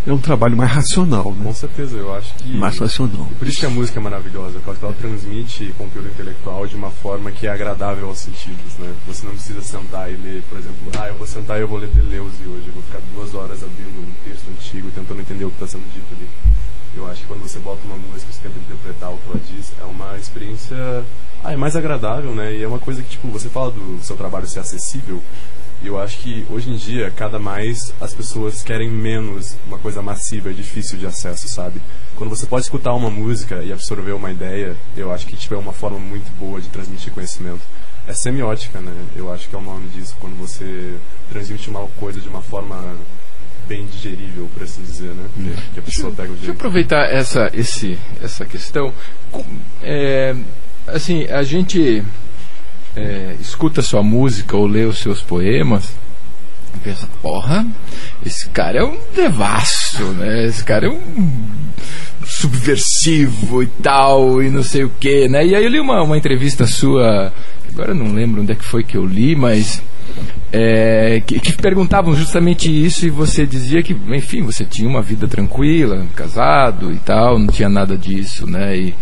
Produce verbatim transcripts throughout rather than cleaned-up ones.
é um trabalho mais racional, né? Com certeza, eu acho que... Mais racional. Por isso que a música é maravilhosa, porque ela transmite conteúdo intelectual de uma forma que é agradável aos sentidos, né? Você não precisa sentar e ler, por exemplo, ah, eu vou sentar e eu vou ler Deleuze hoje, eu vou ficar duas horas abrindo um texto antigo tentando entender o que está sendo dito ali. Eu acho que quando você bota uma música e você tenta interpretar o que ela diz, é uma experiência... Ah, é mais agradável, né? E é uma coisa que, tipo, você fala do seu trabalho ser acessível. E eu acho que hoje em dia, cada mais as pessoas querem menos uma coisa massiva e difícil de acesso, sabe? Quando você pode escutar uma música e absorver uma ideia, eu acho que tipo, é uma forma muito boa de transmitir conhecimento. É semiótica, né? Eu acho que é o nome disso, quando você transmite uma coisa de uma forma bem digerível, por assim dizer, né? Que, que a pessoa pega o jeito. Deixa eu aproveitar essa, esse, essa questão. É, assim, a gente... É, escuta sua música ou lê os seus poemas e pensa, porra, esse cara é um devasso, né? Esse cara é um subversivo e tal, e não sei o que, né? E aí eu li uma, uma entrevista sua, agora eu não lembro onde é que foi que eu li, mas é, que, que perguntavam justamente isso, e você dizia que, enfim, você tinha uma vida tranquila, casado e tal, não tinha nada disso, né? E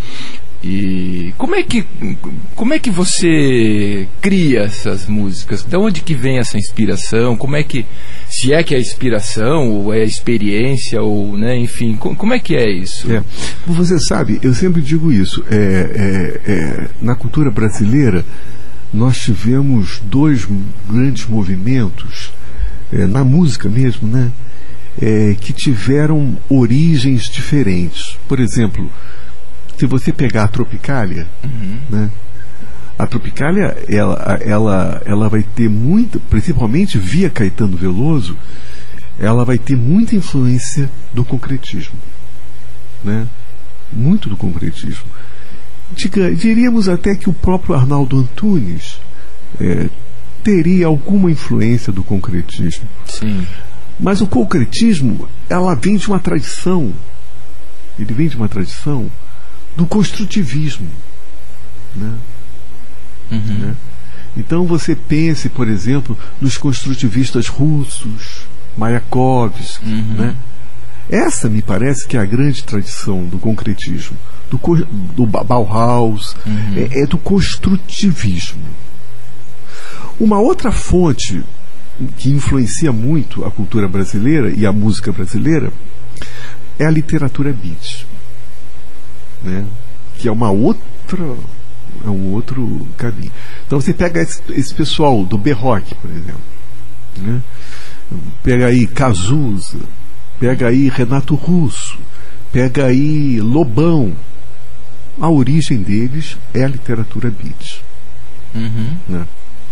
E como é que como é que você cria essas músicas? De onde que vem essa inspiração? Como é que, se é que é inspiração ou é experiência ou, né, enfim, como, como é que é isso? É, você sabe, eu sempre digo isso. É, é, é, na cultura brasileira nós tivemos dois grandes movimentos, é, na música mesmo, né, é, que tiveram origens diferentes. Por exemplo, se você pegar a Tropicália, uhum. né, a Tropicália ela, ela, ela vai ter muita, principalmente via Caetano Veloso, ela vai ter muita influência do concretismo, né? Muito do concretismo. Diga, diríamos até que o próprio Arnaldo Antunes é, teria alguma influência do concretismo. Sim. Mas o concretismo, ela vem de uma tradição, ele vem de uma tradição do construtivismo, né? Uhum. Né? Então você pense, por exemplo, nos construtivistas russos, Mayakovsky, uhum. né? Essa me parece que é a grande tradição do concretismo, do, do Bauhaus, uhum. é, é do construtivismo. Uma outra fonte que influencia muito a cultura brasileira e a música brasileira é a literatura beat, né? Que é uma outra, é um outro caminho. Então você pega esse, esse pessoal do B-Rock, por exemplo, né? Pega aí Cazuza, pega aí Renato Russo, pega aí Lobão. A origem deles é a literatura beat, uhum. né?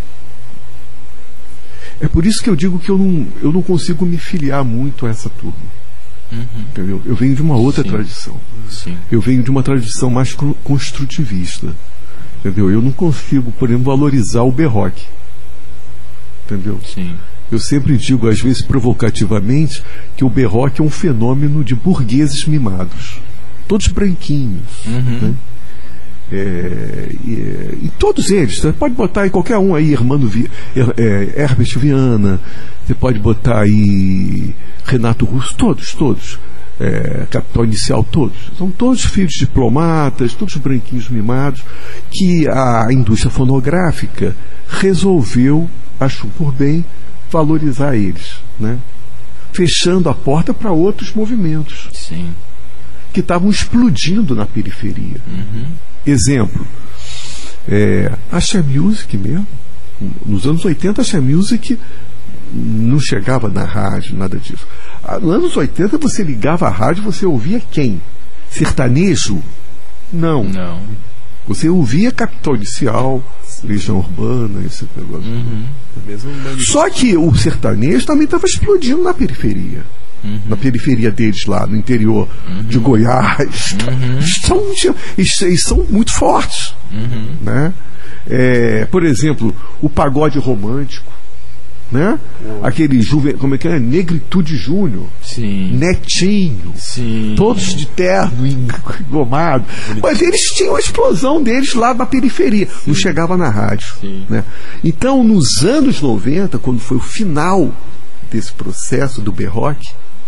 É por isso que eu digo que eu não, eu não consigo me filiar muito a essa turma. Uhum. Entendeu? Eu venho de uma outra Sim. tradição. Sim. Eu venho de uma tradição mais construtivista. Entendeu? Eu não consigo, por exemplo, valorizar o B-Rock. Entendeu? Sim. Eu sempre digo, às vezes provocativamente, que o B-Rock é um fenômeno de burgueses mimados. Todos branquinhos. Uhum. Né? É, e, e todos eles, você pode botar aí qualquer um aí, Hermano Vi, é, Herbert Viana, você pode botar aí Renato Russo, todos, todos, é, Capital Inicial, todos, são todos filhos de diplomatas, todos branquinhos mimados, que a indústria fonográfica resolveu, achou por bem, valorizar eles, né? Fechando a porta para outros movimentos. Sim. Que estavam explodindo na periferia. Uhum. Exemplo, é, a Axé Music mesmo, nos anos oitenta a Axé Music não chegava na rádio, nada disso. Nos anos oitenta você ligava a rádio, você ouvia quem? Sertanejo? Não. Não. Você ouvia Capital Inicial, Legião Urbana, esse negócio. Uhum. Mesmo Só que o sertanejo também estava explodindo na periferia. Uhum. Na periferia deles lá, no interior uhum. de Goiás. Uhum. São, eles são muito fortes. Uhum. Né? É, por exemplo, o pagode romântico, né? Oh. Aquele juve, como é que é? Negritude Júnior. Sim. Netinho. Sim. Todos de terno, engomado. Mas eles tinham a explosão deles lá na periferia. Sim. Não chegava na rádio. Né? Então, nos anos noventa, quando foi o final desse processo do B-Rock,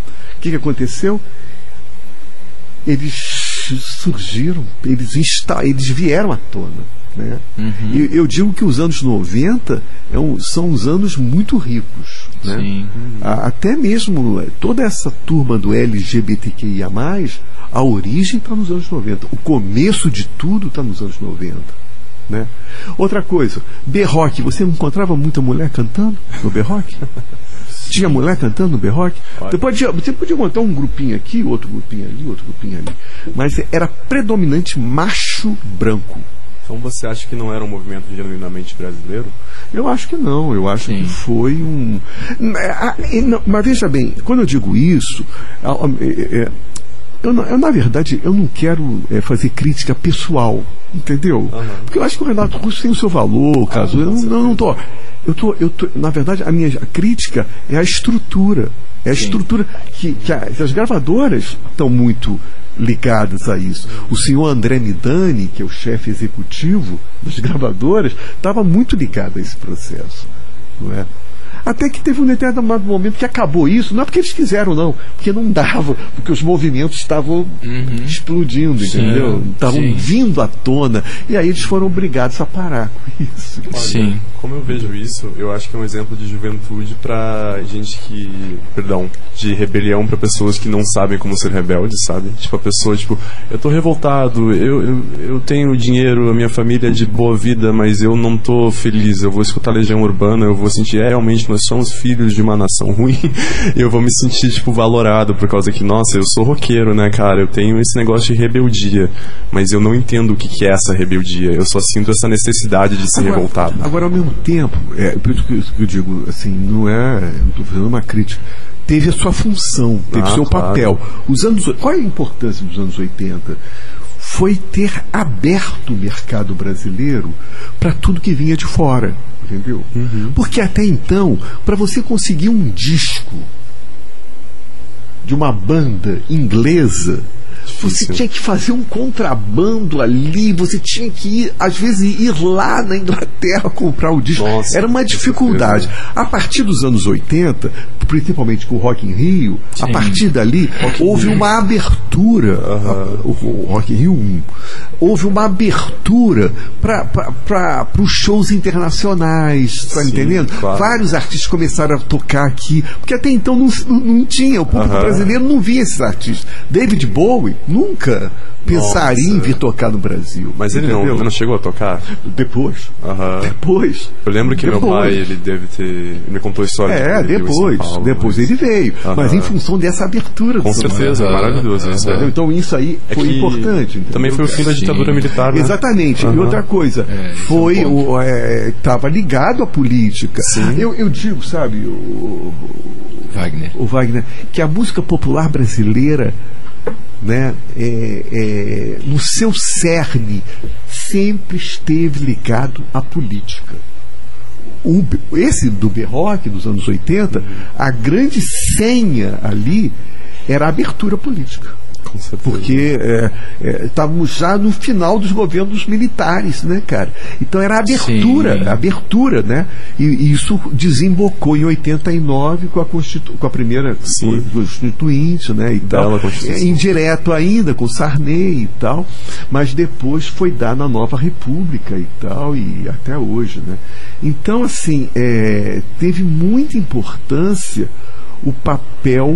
que, que aconteceu? Eles surgiram, eles, insta, eles vieram à tona. Né? Uhum. E eu digo que os anos noventa é um, são os anos muito ricos. Né? Sim. A, até mesmo toda essa turma do L G B T Q I A mais, a origem está nos anos noventa. O começo de tudo está nos anos noventa. Né? Outra coisa, B-Rock, você não encontrava muita mulher cantando no B-Rock? Tinha mulher cantando no B-Rock? Você podia, você podia montar um grupinho aqui, outro grupinho ali, outro grupinho ali. Mas era predominante macho branco. Então você acha que não era um movimento genuinamente brasileiro? Eu acho que não, eu acho Sim. que foi um... Mas veja bem, quando eu digo isso, eu, eu na verdade, eu não quero é, fazer crítica pessoal, entendeu? Uhum. Porque eu acho que o Renato Russo tem o seu valor, caso... Ah, eu não, não, não tô... Eu tô, eu tô, na verdade, a minha crítica é a estrutura. É a Sim. estrutura que, que, a, que as gravadoras estão muito ligadas a isso. O senhor André Midani, que é o chefe executivo das gravadoras, estava muito ligado a esse processo. Não é? Até que teve um determinado momento que acabou isso, não é porque eles quiseram, não, porque não dava, porque os movimentos estavam uhum. explodindo, Sim, entendeu? Estavam vindo à tona, e aí eles foram obrigados a parar com isso. Olha, Sim. Como eu vejo isso, eu acho que é um exemplo de juventude para gente que, perdão, de rebelião para pessoas que não sabem como ser rebelde, sabe? Tipo, a pessoa, tipo, eu tô revoltado, eu, eu, eu tenho dinheiro, a minha família é de boa vida, mas eu não tô feliz, eu vou escutar Legião Urbana, eu vou sentir, é, realmente, nós somos filhos de uma nação ruim, eu vou me sentir, tipo, valorado por causa que, nossa, eu sou roqueiro, né, cara, eu tenho esse negócio de rebeldia, mas eu não entendo o que, que é essa rebeldia, eu só sinto essa necessidade de ser agora, revoltado. Agora, ao mesmo tempo, é, por isso que eu digo, assim, não é, não estou fazendo uma crítica, teve a sua função, teve o ah, seu claro. papel. Os anos, qual é a importância dos anos oitenta? Foi ter aberto o mercado brasileiro para tudo que vinha de fora, entendeu? Uhum. Porque até então, para você conseguir um disco de uma banda inglesa, você tinha que fazer um contrabando ali, você tinha que ir, às vezes, ir lá na Inglaterra comprar o disco. Nossa, era uma dificuldade. A partir dos anos oitenta, principalmente com o Rock in Rio, Sim. a partir dali, Rock houve uma abertura, uh-huh. o, o Rock in Rio um, houve uma abertura para os shows internacionais, tá entendendo? Claro. Vários artistas começaram a tocar aqui, porque até então não, não, não tinha, o público uh-huh. brasileiro não via esses artistas. David Bowie nunca pensaria Nossa. em vir tocar no Brasil. Mas ele não, não chegou a tocar? Depois. Uhum. Depois. Eu lembro que depois. meu pai, ele deve ter... Ele me contou a história. É, de depois. Paulo, depois mas... ele veio. Uhum. Mas em função dessa abertura. Com certeza, é maravilhoso. Isso, é. Então isso aí é foi importante. Entendeu? Também foi o fim da ditadura Sim. militar, né? Exatamente. Uhum. E outra coisa, é, foi estava é, ligado à política. Eu, eu digo, sabe, o, Wagner. o Wagner, que a música popular brasileira, né, é, é, no seu cerne sempre esteve ligado à política. O, esse do B-Rock dos anos oitenta, uhum. a grande senha ali era a abertura política. Porque estávamos é, é, já no final dos governos militares, né, cara? Então era a abertura, a abertura, né? E, e isso desembocou em oitenta e nove com a, Constitu- com a primeira Sim. Constituinte, né? E tal. É, indireto ainda, com Sarney e tal, mas depois foi dar na Nova República e tal, e até hoje, né? Então, assim, é, teve muita importância o papel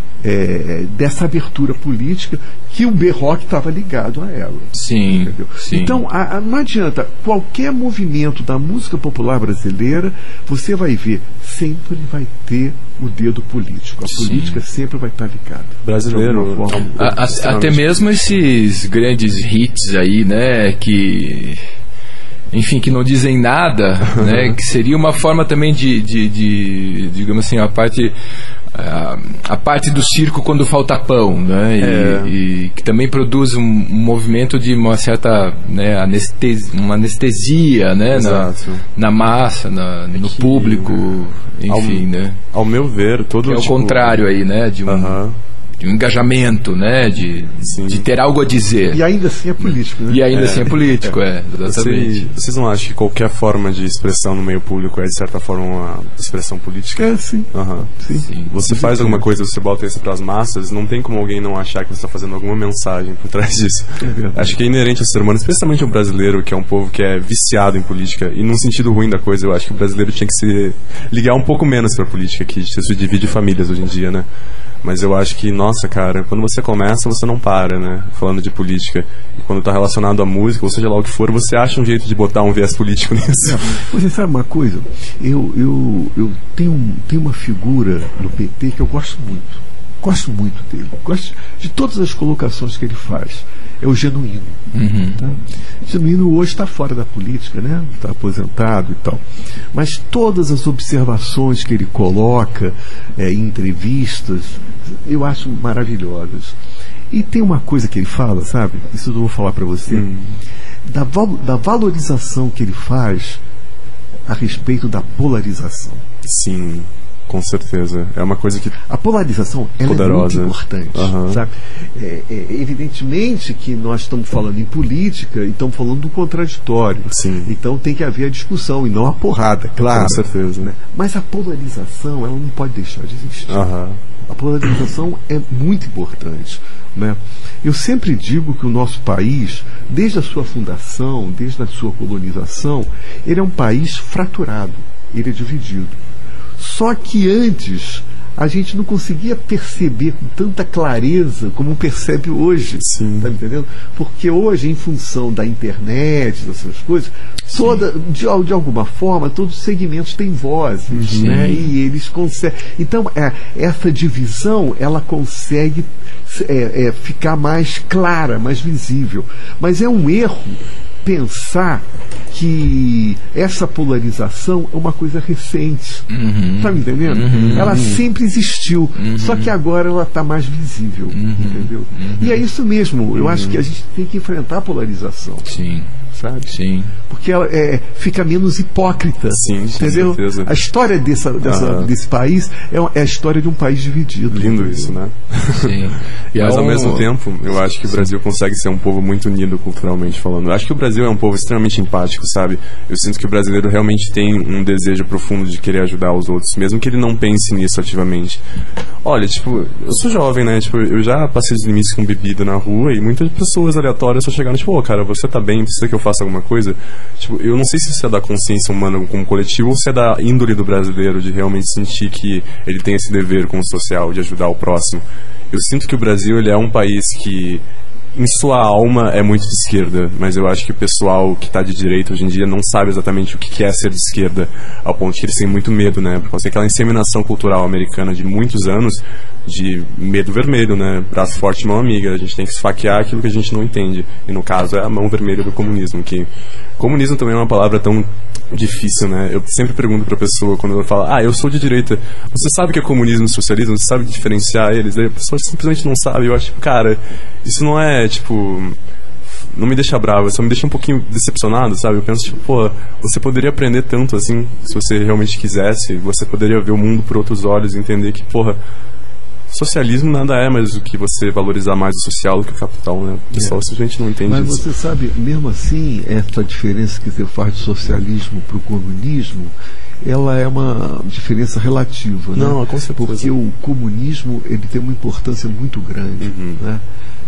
É, dessa abertura política que o B-Rock estava ligado a ela. Sim, sim. Então, a, a, não adianta, qualquer movimento da música popular brasileira, você vai ver, sempre vai ter o dedo político. A sim. política sempre vai estar ligada. Brasileiro. Forma, a, a, até mesmo esses grandes hits aí, né, que... enfim, que não dizem nada, né, que seria uma forma também de, de, de digamos assim, a parte... A, a parte do circo quando falta pão, né? E, é. e que também produz um, um movimento de uma certa, né, anestesia, uma anestesia, né, na, na massa, na, no que, público, enfim, ao, né? Ao meu ver, todo que é tipo, o contrário aí, né? De um, uh-huh. de um engajamento, né? De, de ter algo a dizer. E ainda assim é político, né? E ainda É. assim é político, é, exatamente. Você, vocês não acham que qualquer forma de expressão no meio público é, de certa forma, uma expressão política? É, sim. Aham. Sim. Sim. Você faz alguma coisa, você bota isso pras massas, não tem como alguém não achar que você está fazendo alguma mensagem por trás disso. É verdade. Acho que é inerente ao ser humano, especialmente ao brasileiro, que é um povo que é viciado em política. E num sentido ruim da coisa, eu acho que o brasileiro tinha que se ligar um pouco menos pra política, que se divide famílias hoje em dia, né? Mas eu acho que, nossa, cara, quando você começa, você não para, né? Falando de política. E quando tá relacionado à música, ou seja lá o que for, você acha um jeito de botar um viés político nisso. Você sabe uma coisa? Eu, eu, eu tenho, tenho uma figura no P T que eu gosto muito. Gosto muito dele. Gosto de todas as colocações que ele faz. É o Genuíno. Uhum. Tá? Genuíno hoje está fora da política, né? Está aposentado e tal. Mas todas as observações que ele coloca é, em entrevistas, eu acho maravilhosas. E tem uma coisa que ele fala, sabe? Isso eu vou falar para você. Hum. Da, val- da valorização que ele faz a respeito da polarização. Sim, com certeza. É uma coisa que... A polarização ela Poderosa. é muito importante, Aham. sabe? É, é, evidentemente que nós estamos falando em política e estamos falando do contraditório. Sim. Então tem que haver a discussão e não a porrada, claro. Com certeza. Né? Mas a polarização ela não pode deixar de existir. Aham. A polarização é muito importante, né? Eu sempre digo que o nosso país, desde a sua fundação, desde a sua colonização, ele é um país fraturado, ele é dividido. Só que antes a gente não conseguia perceber com tanta clareza como percebe hoje. Sim. Tá entendendo? Porque hoje, em função da internet, dessas coisas, toda, de, de alguma forma, todos os segmentos têm vozes, Uhum. né? E eles conseguem. Então, é, essa divisão ela consegue é, é, ficar mais clara, mais visível. Mas é um erro pensar que essa polarização é uma coisa recente. Uhum. Tá me entendendo? Uhum. Ela sempre existiu, Uhum. só que agora ela está mais visível. Entendeu? E é isso mesmo. Eu acho que a gente tem que enfrentar a polarização. Sim, Sabe? sim. Porque ela é, fica menos hipócrita. Sim, com entendeu? certeza. A história dessa, dessa, Aham. desse país é, uma- é a história de um país dividido. Lindo entendeu? isso, né? Sim. E Mas é ao um- mesmo tempo, eu acho que o Brasil consegue ser um povo muito unido culturalmente falando. Eu acho que o Brasil é um povo extremamente empático, sabe? Eu sinto que o brasileiro realmente tem um desejo profundo de querer ajudar os outros, mesmo que ele não pense nisso ativamente. Olha, tipo, eu sou jovem, né? Tipo, eu já passei dos limites com bebida na rua e muitas pessoas aleatórias só chegaram, tipo, ô, cara, você tá bem? Precisa que eu faça alguma coisa? Tipo, eu não sei se isso é da consciência humana como coletivo ou se é da índole do brasileiro de realmente sentir que ele tem esse dever com o social de ajudar o próximo. Eu sinto que o Brasil ele é um país que em sua alma é muito de esquerda, mas eu acho que o pessoal que está de direita hoje em dia não sabe exatamente o que é ser de esquerda, ao ponto que eles têm muito medo, né? Por causa daquela inseminação cultural americana de muitos anos de medo vermelho, né? Braço forte, mão amiga. A gente tem que esfaquear aquilo que a gente não entende. E no caso é a mão vermelha do comunismo, que comunismo também é uma palavra tão difícil, né? Eu sempre pergunto pra pessoa quando ela fala, ah, eu sou de direita, você sabe o que é comunismo e socialismo? Você sabe diferenciar eles? Aí a pessoa simplesmente não sabe. Eu acho, tipo, cara, isso não é, tipo, não me deixa bravo, só me deixa um pouquinho decepcionado, sabe? Eu penso, tipo, pô, você poderia aprender tanto, assim, se você realmente quisesse, você poderia ver o mundo por outros olhos e entender que, porra, socialismo nada é mais do que você valorizar mais o social do que o capital, né? O pessoal simplesmente não entende Mas isso. você sabe, mesmo assim, essa diferença que você faz do socialismo para o comunismo, ela é uma diferença relativa, Não, né? com certeza. Porque o comunismo ele tem uma importância muito grande, Uhum. né?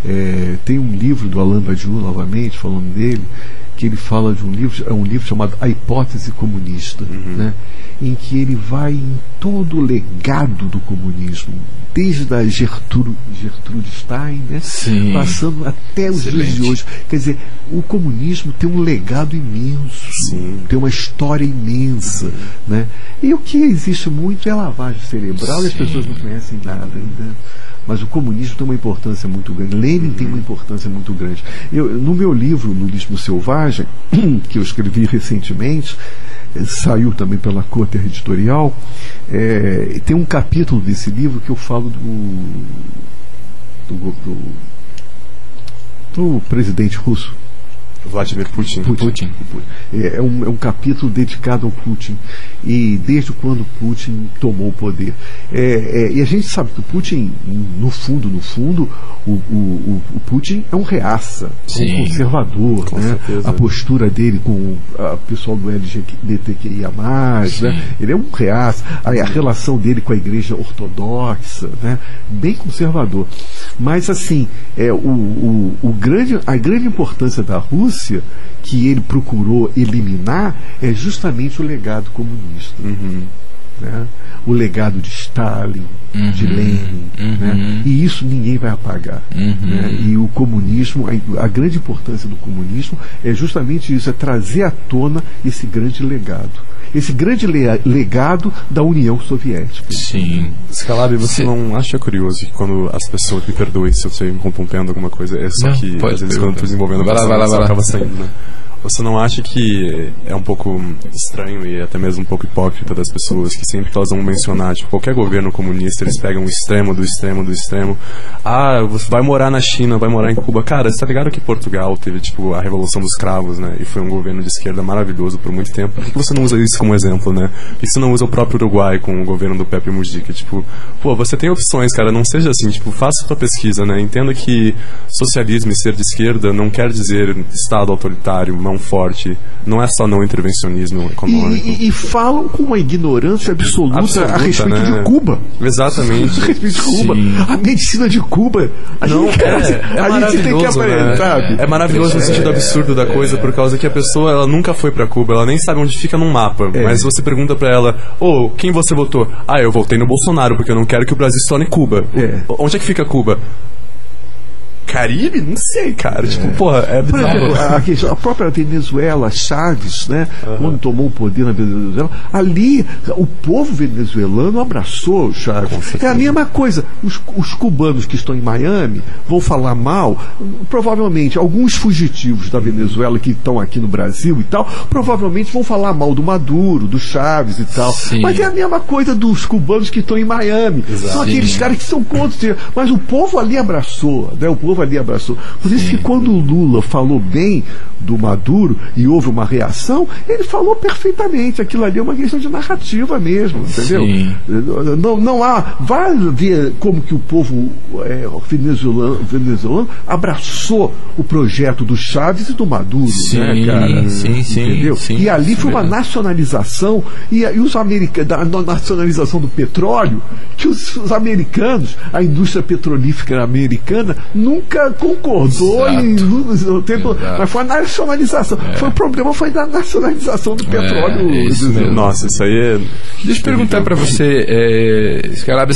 É, tem um livro do Alain Badiou, novamente, falando dele, que ele fala de um livro, é um livro chamado A Hipótese Comunista, Uhum. né? Em que ele vai em todo o legado do comunismo, desde a Gertrude, Gertrude Stein, né? Sim. Passando até os dias de Excelente. hoje. Quer dizer, o comunismo tem um legado imenso, Sim. tem uma história imensa, né? E o que existe muito é lavagem cerebral e as Sim. pessoas não conhecem nada ainda. Mas o comunismo tem uma importância muito grande. Lenin tem uma importância muito grande. Eu, no meu livro, Lulismo Selvagem, que eu escrevi recentemente, eh, saiu também pela Cotter Editorial, eh, tem um capítulo desse livro que eu falo do, do, do, do presidente russo. Vladimir Putin. Putin. Putin. É, é, um, é um capítulo dedicado ao Putin, e desde quando Putin tomou o poder. É, é, e a gente sabe que o Putin, no fundo, no fundo, o, o, o Putin é um reaça, um conservador, com né? A postura dele com o pessoal do L G B T Q I A mais, né? Ele é um reaça. A, a relação dele com a igreja ortodoxa, né? Bem conservador. Mas assim, é, o, o, o grande, a grande importância da Rússia, que ele procurou eliminar, é justamente o legado comunista. Uhum. Né? O legado de Stalin, uhum. de Lenin, uhum. né? E isso ninguém vai apagar. Uhum. Né? E o comunismo, a, a grande importância do comunismo é justamente isso, é trazer à tona esse grande legado. Esse grande le- legado da União Soviética. Sim. Skylab, você Sim. não acha curioso que quando as pessoas, me perdoem se eu estou interrompendo alguma coisa, é só não, que às vezes quando eu estou desenvolvendo vai lá, vai lá, vai lá. acaba saindo, né? Você não acha que é um pouco estranho e até mesmo um pouco hipócrita das pessoas que sempre elas vão mencionar, tipo, qualquer governo comunista, eles pegam o extremo do extremo do extremo. Ah, você vai morar na China, vai morar em Cuba. Cara, você tá ligado que Portugal teve, tipo, a Revolução dos Cravos, né? E foi um governo de esquerda maravilhoso por muito tempo. Por que você não usa isso como exemplo, né? Por que você não usa o próprio Uruguai com o governo do Pepe Mujica? Tipo, pô, você tem opções, cara, não seja assim, tipo, faça sua pesquisa, né? Entenda que socialismo e ser de esquerda não quer dizer Estado autoritário, mão forte, não é só não intervencionismo econômico. E, e, e falam com uma ignorância absoluta, absoluta a respeito né? de Cuba. Exatamente. A respeito de Cuba. Sim. A medicina de Cuba, a não, gente, é, é a gente tem que aprender, né? sabe? É maravilhoso no sentido absurdo da coisa, por causa que a pessoa, ela nunca foi pra Cuba, ela nem sabe onde fica num mapa, é. Mas você pergunta pra ela, ô, oh, quem você votou? Ah, eu votei no Bolsonaro, porque eu não quero que o Brasil se torne Cuba. É. Onde é que fica Cuba? Caribe? Não sei, cara. É. Tipo, porra, é bizarro. A, a própria Venezuela, Chaves, né? Uhum. Quando tomou o poder na Venezuela, ali o povo venezuelano abraçou o Chaves. É a mesma coisa. Os, os cubanos que estão em Miami vão falar mal, provavelmente, alguns fugitivos da Venezuela que estão aqui no Brasil e tal, provavelmente vão falar mal do Maduro, do Chaves e tal. Sim. Mas é a mesma coisa dos cubanos que estão em Miami. Exato. São aqueles Sim. caras que são contra. Mas o povo ali abraçou, né? O povo ali abraçou. Por isso que quando o Lula falou bem do Maduro e houve uma reação, ele falou perfeitamente. Aquilo ali é uma questão de narrativa mesmo, entendeu? Não, não há. Vai ver como que o povo é, venezuelano, venezuelano abraçou o projeto do Chaves e do Maduro, sim, né, cara? Sim, sim, entendeu? Sim, e ali foi uma mesmo. nacionalização e, e os americanos, da nacionalização do petróleo, que os, os americanos, a indústria petrolífera americana nunca concordou em, no tempo, mas foi a nacionalização. É. Foi o problema foi da nacionalização do petróleo. É, isso do, nossa, isso aí é. Deixa eu perguntar para você, é, Skylab,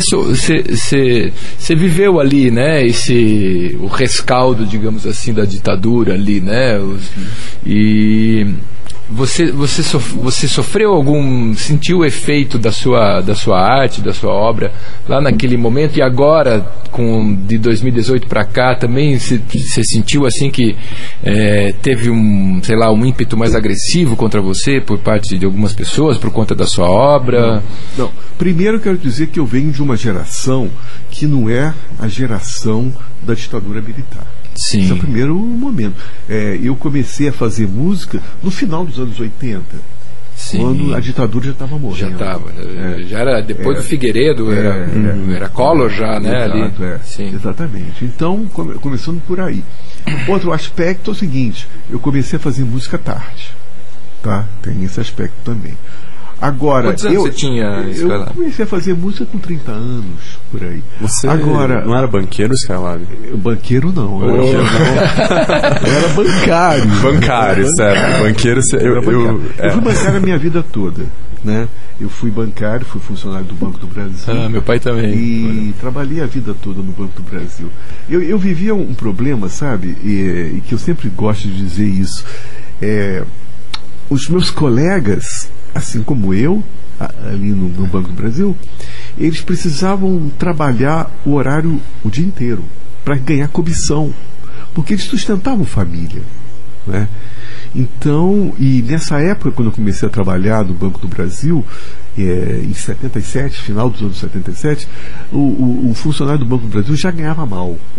você viveu ali, né? Esse o rescaldo, digamos assim, da ditadura ali, né? Os, e Você, você, sof, você sofreu algum, sentiu o efeito da sua, da sua arte, da sua obra lá naquele momento, e agora com, de dois mil e dezoito para cá também você sentiu assim que é, teve um, sei lá, um ímpeto mais agressivo contra você por parte de algumas pessoas por conta da sua obra? Não, não. Primeiro eu quero dizer que eu venho de uma geração que não é a geração da ditadura militar. Sim. Esse é o primeiro momento. É, eu comecei a fazer música no final dos anos oitenta. Sim. Quando a ditadura já estava morrendo. Já estava. É. Já era depois é. do Figueiredo, é. era, hum, era Collor já, né? Exato, ali. É. Sim. Exatamente. Então, come, começando por aí. Outro aspecto é o seguinte: eu comecei a fazer música tarde. Tá? Tem esse aspecto também. Agora, quantos anos eu, você tinha? Eu comecei a fazer música com trinta anos, por aí. Você Agora, não era banqueiro, Skylab? Banqueiro não. Eu, oh. era, não. eu era bancário. Bancário, certo. Banqueiro, eu, eu, eu, é. eu fui bancário a minha vida toda, né? Eu fui bancário, fui funcionário do Banco do Brasil. Ah, meu pai também. E Olha. trabalhei a vida toda no Banco do Brasil. Eu, eu vivia um problema, sabe? E, e que eu sempre gosto de dizer isso. É, os meus colegas, assim como eu, ali no, no Banco do Brasil, eles precisavam trabalhar o horário o dia inteiro para ganhar comissão, porque eles sustentavam família, né? Então, e nessa época, quando eu comecei a trabalhar no Banco do Brasil, é, em setenta e sete, final dos anos setenta e sete, o, o, o funcionário do Banco do Brasil já ganhava mal.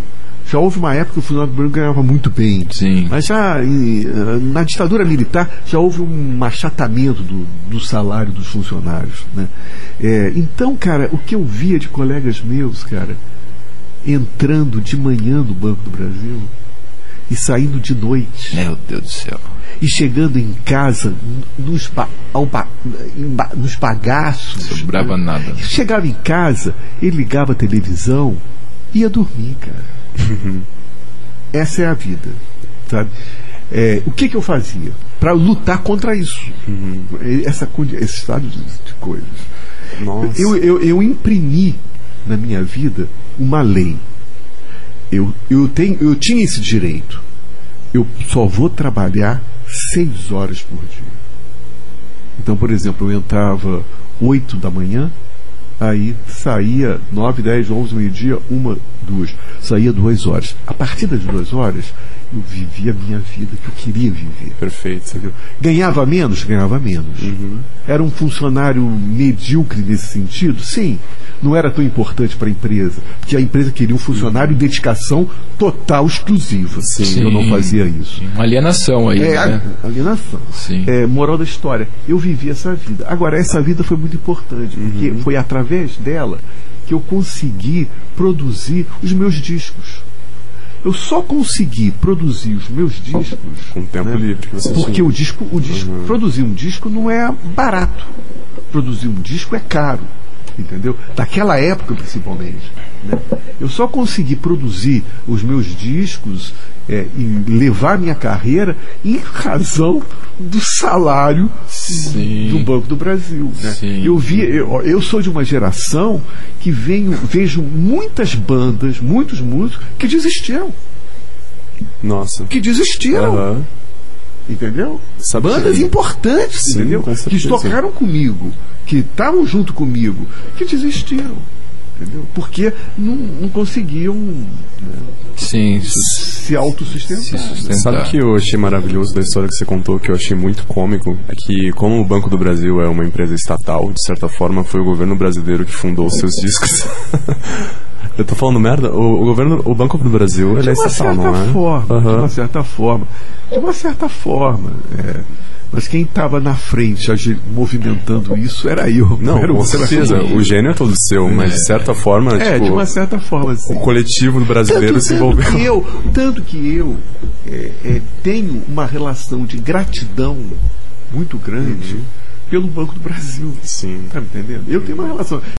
Já houve uma época que o funcionário público ganhava muito bem. Sim. Mas já em, na ditadura militar já houve um achatamento do, do salário dos funcionários, né? É, então, cara, o que eu via de colegas meus, cara, entrando de manhã no Banco do Brasil e saindo de noite. Meu Deus do céu. E chegando em casa nos, ba, ao ba, em ba, nos bagaços. Não sobrava nada. Chegava em casa, ele ligava a televisão e ia dormir, cara. Uhum. Essa é a vida, sabe? É, o que, que eu fazia para lutar contra isso? Uhum. Essa, esse estado de, de coisas. Nossa. Eu, eu, eu imprimi na minha vida uma lei. Eu, eu, tenho, eu tinha esse direito. Eu só vou trabalhar seis horas por dia. Então, por exemplo, eu entrava oito da manhã, aí saía nove, dez, onze, meio-dia, uma, duas. Saía duas horas. A partir das duas horas, eu vivia a minha vida que eu queria viver. Perfeito. Entendeu? Ganhava menos? Ganhava menos. Uhum. Era um funcionário medíocre nesse sentido? Sim. Não era tão importante para a empresa, porque a empresa queria um funcionário de dedicação total, exclusiva. Sim. Sim. Eu não fazia isso. Uma alienação aí, é, né? Alienação. Sim. É, moral da história. Eu vivi essa vida. Agora, essa vida foi muito importante, porque uhum. foi através dela que eu consegui produzir os meus discos. Eu só consegui produzir os meus discos com tempo, né, livre que você porque tinha. o disco, o disco uhum. produzir um disco não é barato. Produzir um disco é caro. Entendeu? Daquela época, principalmente, né? Eu só consegui produzir os meus discos é, e levar minha carreira em razão do salário Sim. do Banco do Brasil, né? Eu, vi, eu, eu sou de uma geração que venho, vejo muitas bandas, muitos músicos que desistiram. Nossa. Que desistiram. Uhum. Entendeu? Sabe Bandas que... importantes, Sim, entendeu? Que tocaram comigo, que estavam junto comigo, que desistiram, entendeu? Porque não, não conseguiam, né, Sim, se autossustentar. Se sustentar. Sabe o que eu achei maravilhoso da história que você contou, que eu achei muito cômico? É que, como o Banco do Brasil é uma empresa estatal, de certa forma foi o governo brasileiro que fundou os seus discos. Eu tô falando merda? O, o governo, o Banco do Brasil, ele é estatal, não é? Forma, uhum. De uma certa forma. De uma certa forma. É. Mas quem estava na frente movimentando isso era eu. Não, era com certeza. O gênio é todo seu, mas de certa forma... É, tipo, de uma certa forma, sim. O coletivo brasileiro tanto, se envolveu. Tanto que eu, tanto que eu é, é, tenho uma relação de gratidão muito grande... Uhum. Pelo Banco do Brasil. Sim. Tá me entendendo? Eu tenho uma relação.